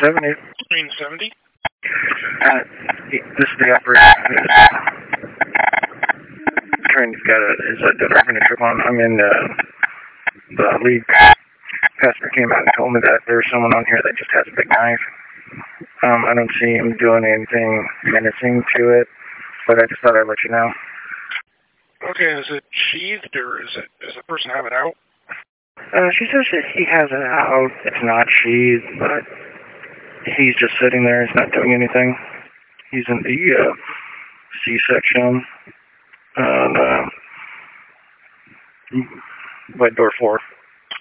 70. Green 70? This is the operator. He's got a trip on. I'm in the lead. Pastor came out and told me that there's someone on here that just has a big knife. I don't see him doing anything menacing to it, but I just thought I'd let you know. Okay, is it sheathed or does the person have it out? She says that he has it out. It's not sheathed, but he's just sitting there. He's not doing anything. He's in the C-section by door 4.